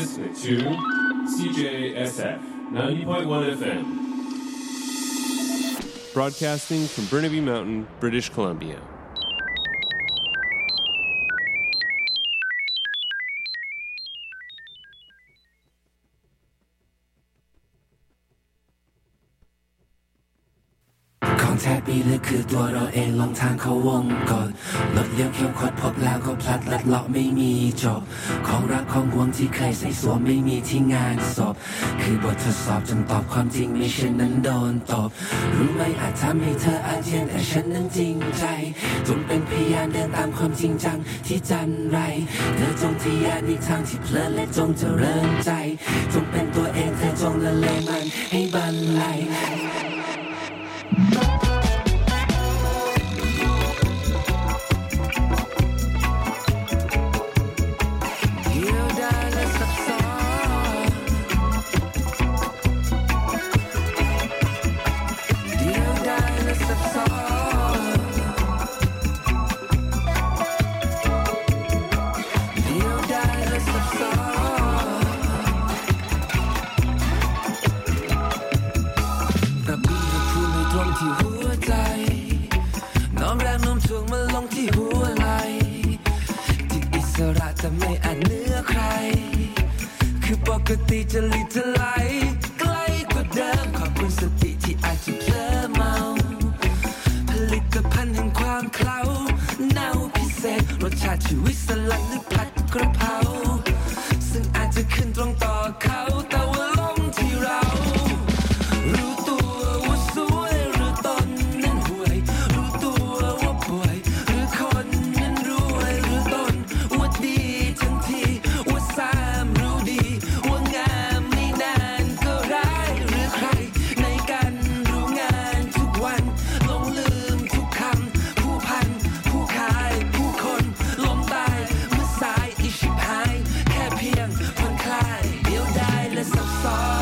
listening to CJSF 90.1 FM, broadcasting from Burnaby Mountain, British Columbia. แท้ปีลึกคือตัวเราเองลงทางเข้าวงกฏหลดเลี้ยวเขี้ยวคดพบแล้วก็พลัดลัดเลาะไม่มีจบของรักของห่วงที่เคยใส่สวมไม่มีที่งานศพคือบททดสอบจนตอบความจริงไม่เช่นนั้นโดนตบรู้ไหมอาจทำให้เธออาเจียนแต่ฉันนั้นจริงใจจงเป็นพยานเดินตามความจริงจังที่จันไรเธอจงทะยานในทางที่เพลินและจงเจริญใจจงเป็นตัวเองเธอจงละเลงมันให้บรรลัยแต่ไม่อาจเหนือใครคือปกติจะลิทลายใกล้กว่าเดิมขอบคุณสติที่อาจจะเพลอเมาผลิตภัณฑ์แห่งความเคล้าเน่าพิเศษรสชาติชีวิตสลัดหรือผัดกระเพราซึ่งอาจจะขึ้นตรงต่อเขาแต่ว่าลมที่เรารู้ตัวว่าสวยหรือตนนั้นห่วยรู้ตัวว่าป่วยหรือคนนั้นรวยหรือตนว่าดีทั้งทีว่าสามรู้ดีว่างามไม่นานก็ร้ายหรือใครในกันรู้งานทุกวันหลงลืมทุกคำผู้พันผู้ขายผู้คนล้มตายเมื่อสายอิชิบหายแค่เพียงผ่อนคลายเดียวดายและซับซ้อน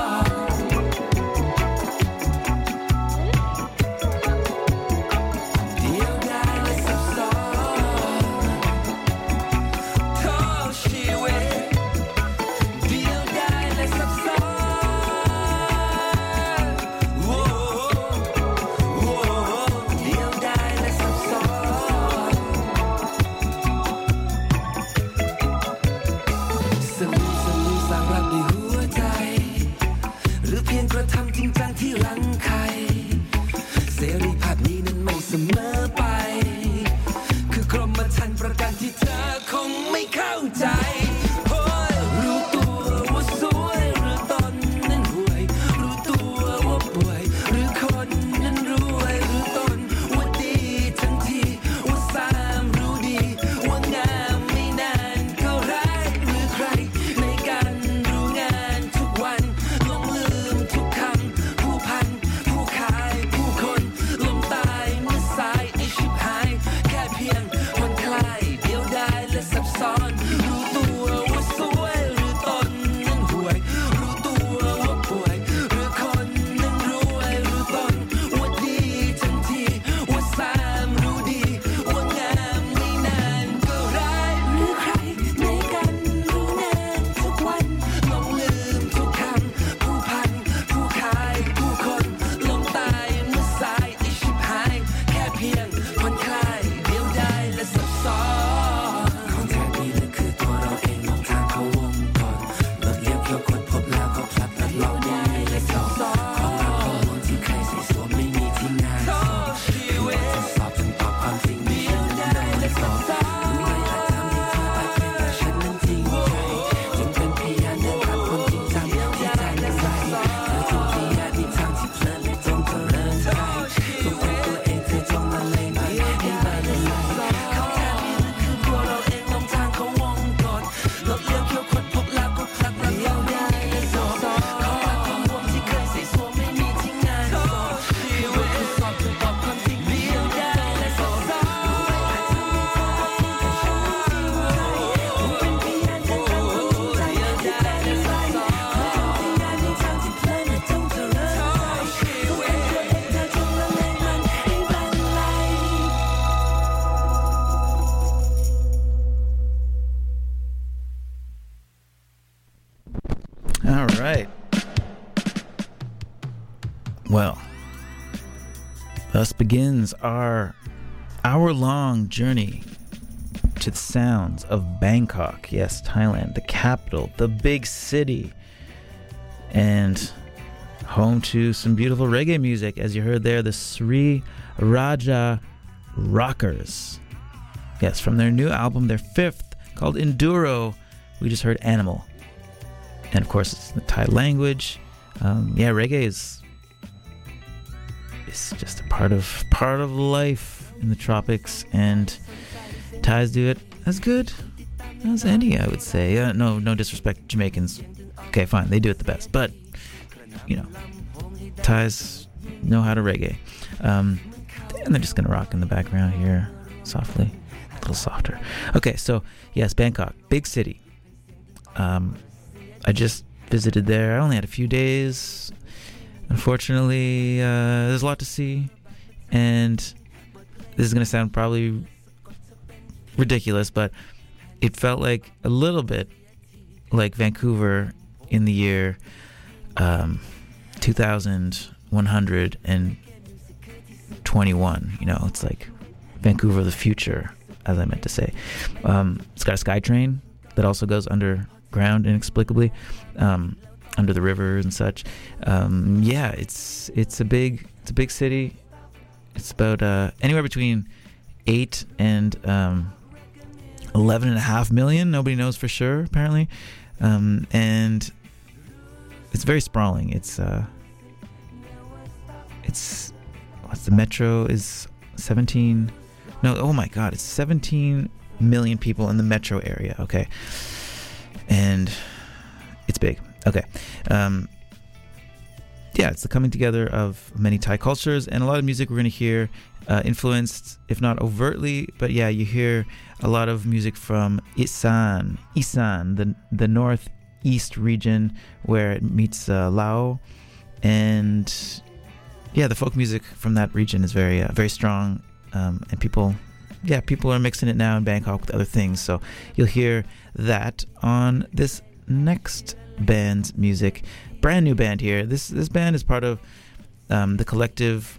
ทำจริงจังที่รังใครเสรีภาพนี้นั้นไม่เสมอไปคือกรมธรรม์ประกันที่เธอคงไม่เข้าใจรู้ตัวว่าสวยหรือตนนั้นห่วยรู้ตัวว่าป่วยหรือคนนั้นรวยหรือตนว่าดีทั้งทีว่าสามรู้ดีว่างามไม่นานก็ร้ายหรือใครในการรู้งานทุกวันหลงลืมทุกคำผู้พันผู้ขายผู้คนล้มตายเมื่อสายไอชิบหายแค่เพียงผ่อนคลายเดียวดาย All right. Well, thus begins our hour-long journey to the sounds of Bangkok. Yes, Thailand, the capital, the big city, and home to some beautiful reggae music. As you heard there, the Sri Raja Rockers. Yes, from their new album, their fifth, called Enduro, we just heard Animal. And of course, it's the Thai language. Reggae is just a part of life in the tropics, and Thais do it as good as any, I would say. No disrespect to Jamaicans. Okay, fine, they do it the best. But, Thais know how to reggae. And they're just going to rock in the background here, softly, a little softer. Okay, so, yes, Bangkok, big city. I just visited there. I only had a few days. Unfortunately, there's a lot to see, and this is going to sound probably ridiculous, but it felt like a little bit like Vancouver in the year 2121. It's like Vancouver of the future, as I meant to say. It's got a SkyTrain that also goes underground inexplicably, under the river and such. It's a big city. It's about anywhere between 8 and 11.5 million. Nobody knows for sure, apparently. And it's very sprawling. It's the metro is 17. No, oh my God, it's 17 million people in the metro area. Okay, and it's big. Okay. It's the coming together of many Thai cultures, and a lot of music we're going to hear influenced, if not overtly, but you hear a lot of music from Isan, the northeast region where it meets Lao, and the folk music from that region is very very strong, and people are mixing it now in Bangkok with other things, so you'll hear that on this next band's music. Brand new band here. This band is part of the collective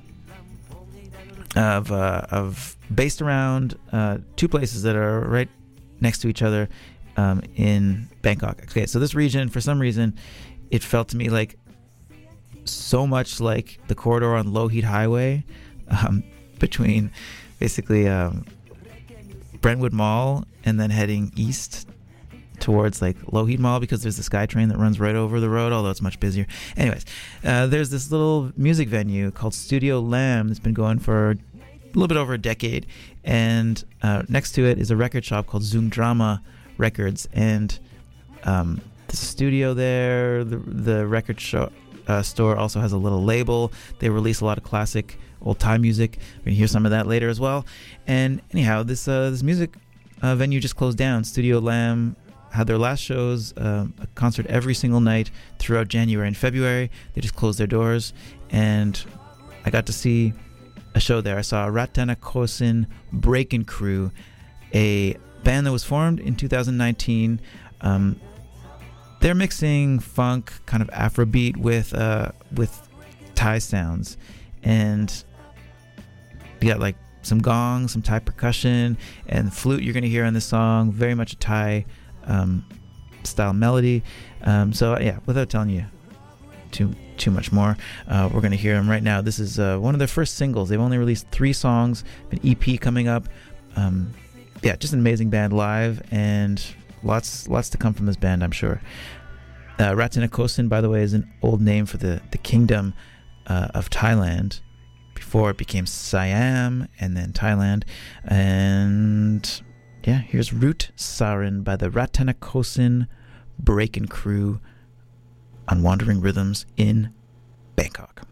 of based around two places that are right next to each other in Bangkok. Okay, so this region, for some reason, it felt to me like so much like the corridor on Lohit Highway between basically Brentwood Mall and then heading east towards like Lohit Mall, because there's the SkyTrain that runs right over the road, although it's much busier. Anyways, there's this little music venue called Studio Lamb that's been going for a little bit over a decade, and next to it is a record shop called Zoom Drama Records, and there's a studio there. The record store also has a little label. They release a lot of classic old-time music. We're going to hear some of that later as well. And anyhow, this music venue just closed down. Studio Lamb had their last shows, a concert every single night throughout January and February. They just closed their doors, and I got to see a show there. I saw Ratana Kosin Breakin' Crew, a band that was formed in 2019. They're mixing funk, kind of Afrobeat with Thai sounds, and you got like some gong, some Thai percussion, and the flute you're going to hear on this song. Very much a Thai style melody. Without telling you too much more, we're going to hear them right now. This is one of their first singles. They've only released 3 songs, an EP coming up. Just an amazing band live, and lots to come from this band, I'm sure. Ratana Kosin, by the way, is an old name for the kingdom of Thailand before it became Siam and then Thailand. And here's Root Sarin by the Ratana Kosin Breakin' Crew on Wandering Rhythms in Bangkok.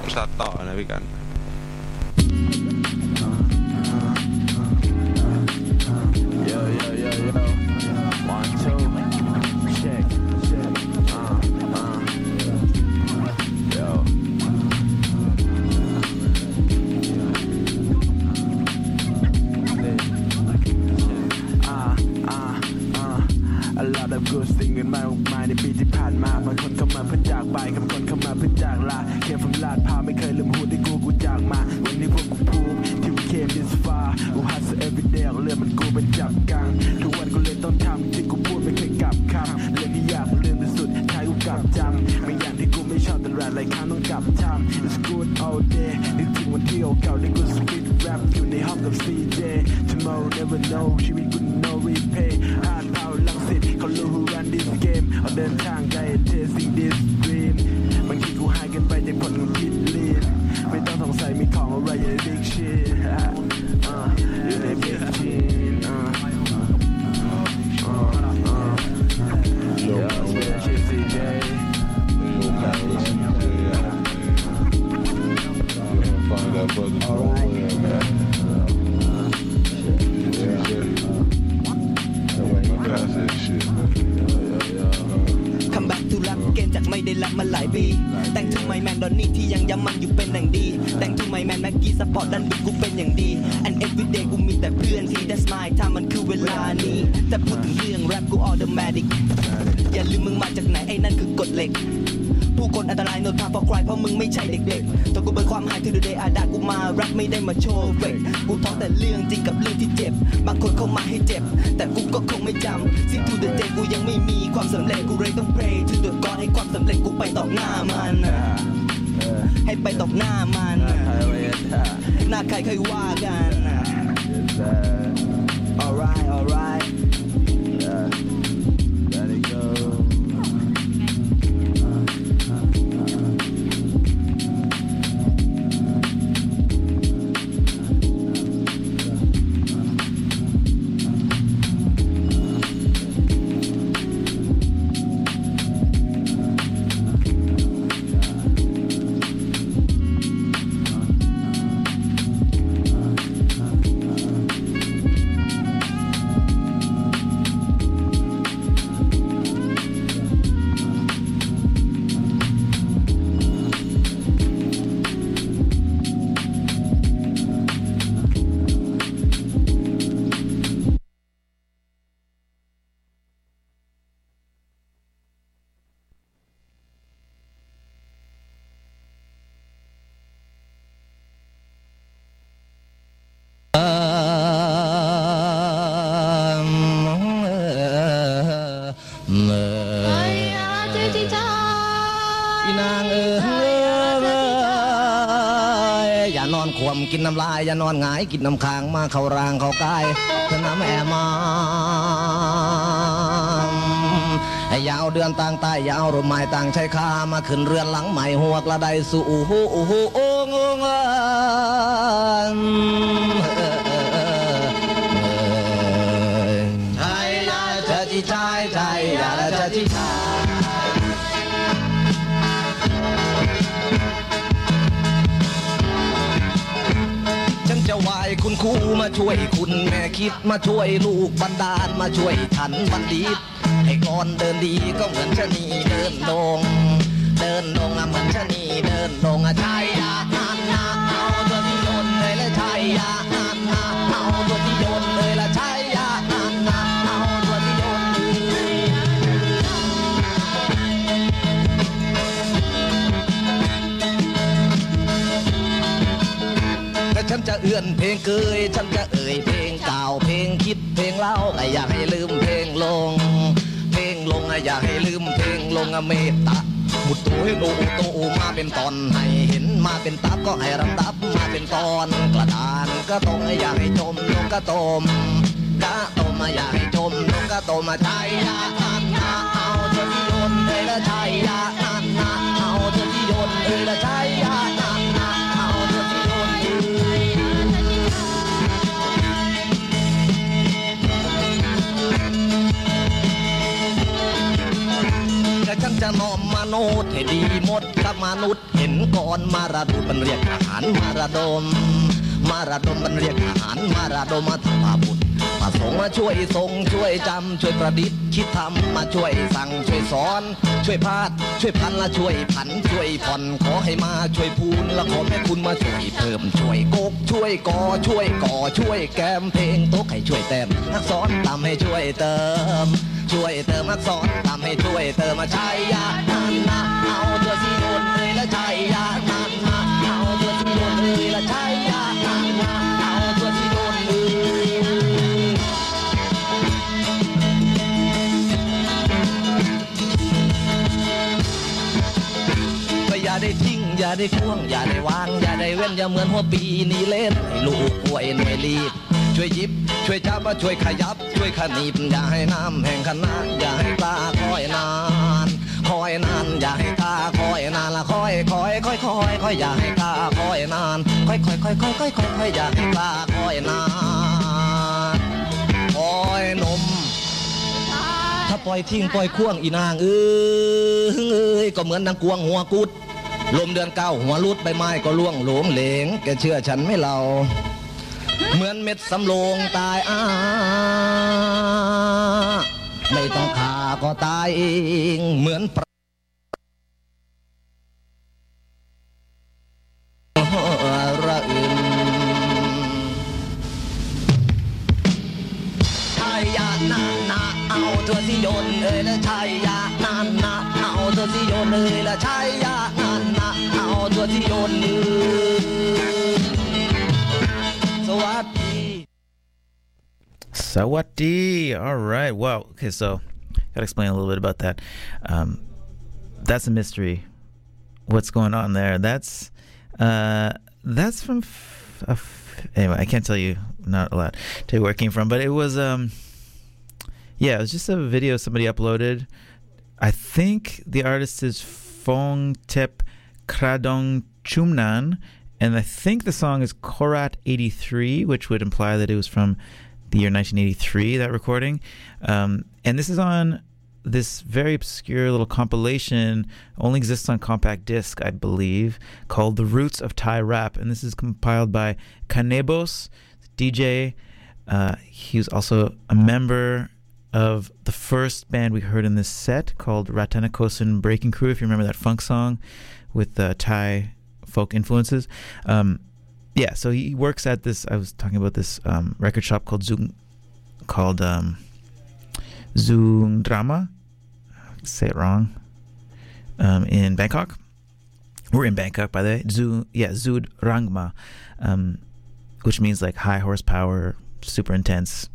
ตัดต่อนะพี่กันกูสิ่งเงินมากมายในปีที่ผ่านมาบางคนเข้ามาเพื่อจากไปกับบางคนเข้ามาเพื่อจากลาแค่ผมลาดพาไม่เคยลืมหูที่กูจากมาวันนี้พวกกูภูมิที่ we came this far กู hustle every day เรื่องมันกูเป็นจับกังทุกวันกูเลยต้องทำที่กูพูดไม่เคยกลับคำเรื่องที่ยากเรื่องที่สุดท้ายกูกลับจำไม่อย่างที่กูไม่ชอบแต่หลายครั้งต้องกลับทำ it's good all day นึกถึงวันที่เก่าที่กู spit rap อยู่ในห้องกับ CJ tomorrow never know ชีวิตกู no repay hard power ลังสิตเขารู้ who run this game เอาเดินทางไกล chasing this dream บางทีกูหายกันไปจากผลของคิดลีนไม่ต้องสงสัยมีของอะไรอยู่ใน big shit อยู่ใน big shit CJ find that brother คัมแบ็กทูรักเกมจากไม่ได้รักมาหลายปีแต่งทูไมแมนดอนนี่ที่ยังย้ำมันอยู่เป็นอย่างดีแต่งทูไมแมนแม็กกี้สปอร์ตดันบิดกูเป็นอย่างดี and everyday กูมีแต่เพื่อนที่ that's my time มันคือเวลานี้แต่พูดถึงเรื่องแรปกู automatic อย่าลืมมึงมาจากไหนไอ้นั่นคือกฎเหล็กผู้คนอันตรายโนทาฟอร์คลายเพราะมึงไม่ใช่เด็กๆตัวกูเป็นความหายที่ดูเดย์อาดากูมารักไม่ได้มาโชว์เฟกกูท้องแต่เรื่องจริงกับเรื่องที่เจ็บบางคนเข้ามาให้เจ็บแต่กูก็คงไม่จำสิ่งทูเดย์เดย์กูยังไม่มีความสำเร็จกูเลยต้อง pray to the God ให้ความสำเร็จกูไปต่อหน้ามันให้ไปต่อหน้ามันหน้าใครค่อยว่ากัน alright alright let it go กินน้ำลายอย่านอนหงายกินน้ำค้างมาเข้ารางเข้ากายเธอน้ำแอมาอยาวเดือนต่างใต้ยาวร่มไม้ต่างใช้ข้ามาขึ้นเรือนหลังใหม่หัวกระไดสู่โอ้โหโอ้โหโอ้งงไทยละเธอที่ไทยไทยละเธอที่ไทยจะไหวคุณครูมาช่วยคุณแม่คิดมาช่วยลูกบันดาลมาช่วยฉันบัณฑิตให้ก่อนเดินดีก็เหมือนชะนีเดินดงเหมือนชะนีเดินดงชายยานานาเอาตัวที่โยนเลยละชายยานานาเอาตัวที่โยนเลยละชายยานานาเอาตัวที่โยนฉันจะเอื้อนเพลงเกยฉันจะเอ่ยเพลงเก่าเพลงคิดเพลงเล่าอยากให้ลืมเพลงลงอยากให้ลืมเพลงลงเมตตามุดตัวให้ดูตัวมาเป็นตอนให้เห็นมาเป็นตับก็ให้รำดับมาเป็นตอนกระดานก็ตรงอยากให้จมลงก็ต้มมาอยากให้จมลงก็ต้มมาใจยาอันนาเอาเธอที่โยนเลยละใจยาอันนาเอาเธอที่โยนเลยละใจยาอันนาเอาเธอที่โยนฉันจะจะน้อมมนุษย์ให้ดีหมดกับมนุษย์เห็นก่อนมาราดูมันเรียกทหารมาราดมมันเรียกทหารมาราดมมาทำมาบุญมาส่งมาช่วยส่งช่วยจำช่วยประดิษฐ์คิดทำมาช่วยสั่งช่วยสอนช่วยพาดช่วยพันละช่วยผันช่วยผ่อนขอให้มาช่วยพูนและขอแม่คุณมาช่วยเพิ่มช่วยกกช่วยกอช่วยก่อช่วยแกมเพลงโต๊ะให้ช่วยเต็มนักสอนตามให้ช่วยเติมนักสอนตามให้ช่วยเติมมาใช้ยานันนะเอาตัวสีโดนเลยและใช้ยานันนะเอาตัวสีโดนเลยและใช้ยานันนะเอาตัวสีโดนเลยอย่าได้ทิ้งอย่าได้ควงอย่าได้วางอย่าได้เว้นอย่าเหมือนหัวปีนี่เล่นให้ลูกป่วยหน่วยรีบช่วยหยิบช่วยจับมาช่วยขยับช่วยขนีบอย่าให้น้ำแห่งขนาดอย่าให้กล้าคอยนานอย่าให้กล้าคอยนานละคอยอย่าให้กล้าคอยนานค่อยอย่าให้กล้าคอยนานคอยนมถ้าปล่อยทิ้งปล่อยควงอีนางเอ้ยก็เหมือนนางกวงหัวกุดลมเดือนเก้าหัวลุดใบไม้ก็ล่วงหลงเหลงแกเชื่อฉันไม่เล่าเหมือนเม็ดสำโรงตายไม่ต้องฆ่าก็ตายเองเหมือนระอื่นชายยานานาเอาตัวที่โยนและชายยานานาเอาตัวที่โยนและชายยานานาเอาตัวที่โยน Sawati. All right. Well, okay, so gotta explain a little bit about that. That's a mystery. What's going on there? That's from anyway, I can't tell you, not allowed to tell you where it came from, but it was it was just a video somebody uploaded. I think the artist is Phongtep Kradong Chumnan, and I think the song is Korat 83, which would imply that it was from the year 1983, that recording. And this is on this very obscure little compilation, only exists on compact disc, I believe, called The Roots of Thai Rap. And this is compiled by Kanebos, DJ. He was also a member of the first band we heard in this set called Ratanakosin Breaking Crew, if you remember that funk song with Thai folk influences. So he works at this, I was talking about this record shop called Zoong Drama. Say it wrong. In Bangkok. We're in Bangkok, by the way. Zood Rangma, which means like high horsepower, super intense.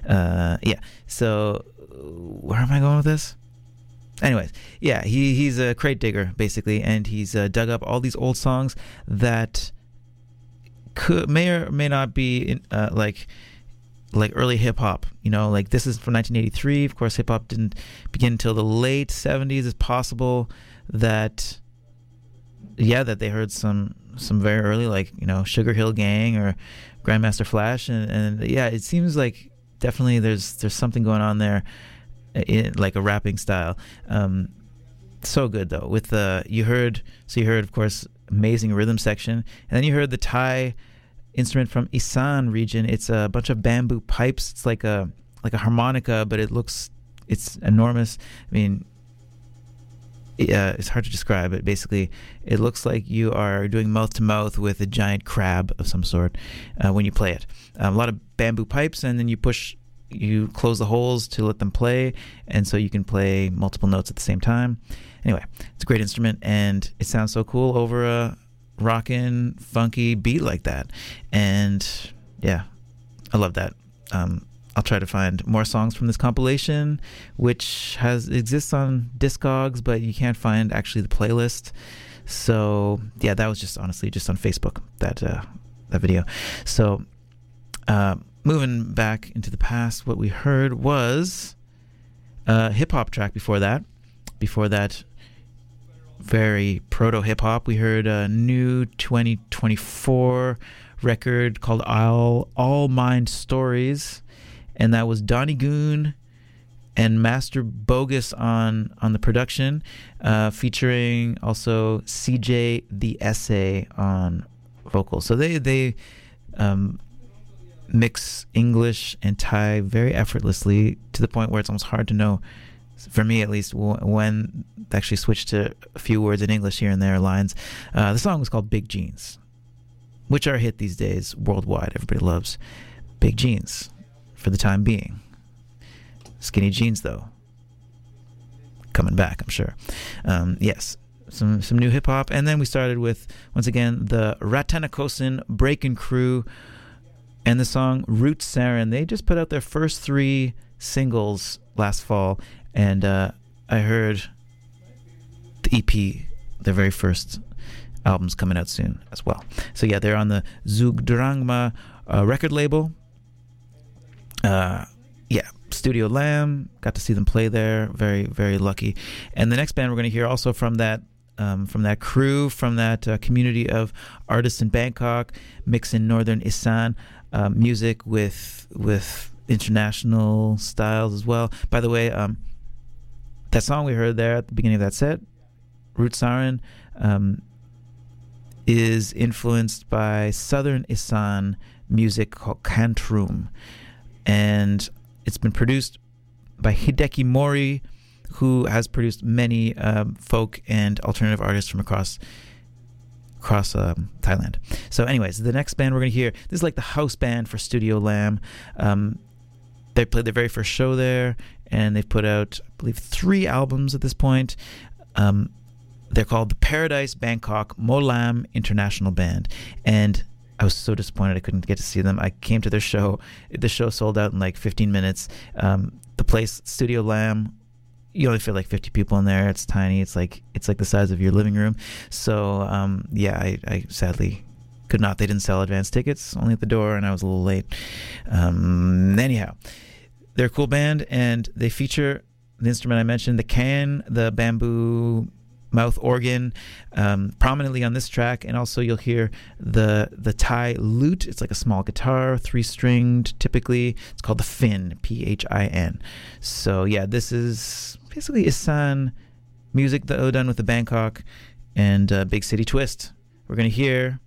So where am I going with this? Anyways, he's a crate digger basically, and he's dug up all these old songs that may or may not be like early hip hop. You know, like this is from 1983. Of course, hip hop didn't begin until the late 70s. It's possible that they heard some very early, like, you know, Sugar Hill Gang or Grandmaster Flash, and it seems like definitely there's something going on there in like a rapping style. So good though. With you heard of course amazing rhythm section, and then you heard the Thai instrument from Isan region. It's a bunch of bamboo pipes. It's like a harmonica, but it's enormous. I mean, it's hard to describe it. Basically, it looks like you are doing mouth to mouth with a giant crab of some sort when you play it. A lot of bamboo pipes, and then you close the holes to let them play, and so you can play multiple notes at the same time. Anyway, it's a great instrument, and it sounds so cool over a rockin', funky beat like that. And yeah, I love that. I'll try to find more songs from this compilation, which exists on Discogs, but you can't find actually the playlist. So yeah, that was just honestly just on Facebook, that video. So moving back into the past, what we heard was a hip-hop track before that. Very proto-hip-hop. We heard a new 2024 record called All Mind Stories, and that was Donnie Goon and Master Bogus on the production, featuring also CJ the Essay on vocals. So they mix English and Thai very effortlessly, to the point where it's almost hard to know, for me at least, when they actually switched to a few words in English here and there, lines. The song was called Big Jeans, which are a hit these days worldwide. Everybody loves big jeans for the time being. Skinny jeans, though, coming back, I'm sure. Yes, some new hip-hop. And then we started with, once again, the Ratanakosin Breakin' Crew and the song Root Sarin. They just put out their first 3 singles last fall, and I heard the EP, their very first album's coming out soon as well. So yeah, they're on the Zugdrangma record label. Yeah, Studio Lamb, got to see them play there. Very, very lucky. And the next band we're going to hear also from that crew, from that community of artists in Bangkok, mixing Northern Isan music with international styles as well. By the way, that song we heard there at the beginning of that set, Root Sarin, is influenced by Southern Isan music called Kantrum. And it's been produced by Hideki Mori, who has produced many folk and alternative artists from across Thailand. So anyways, the next band we're going to hear, this is like the house band for Studio Lamb. They played their very first show there, and they've put out, I believe, 3 albums at this point. They're called the Paradise Bangkok Molam International Band, and I was so disappointed I couldn't get to see them. I came to their show. The show sold out in like 15 minutes. The place, Studio Lamb, you only fit like 50 people in there. It's tiny. It's like the size of your living room. So yeah, I sadly could not. They didn't sell advance tickets, only at the door, and I was a little late. Anyhow, they're a cool band, and they feature the instrument I mentioned, the can, the bamboo mouth organ, prominently on this track. And also you'll hear the Thai lute. It's like a small guitar, 3-stringed typically. It's called the Phin, Phin. So yeah, this is basically Isan music done with the Bangkok and Big City twist. We're gonna hear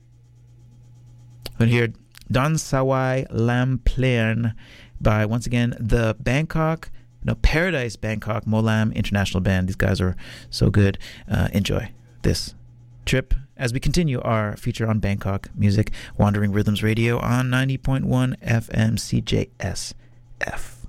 Don Sawai Lam Plain by, once again, the Paradise Bangkok Molam International Band. These guys are so good. Enjoy this trip as we continue our feature on Bangkok music, Wandering Rhythms Radio on 90.1 FM CJSF.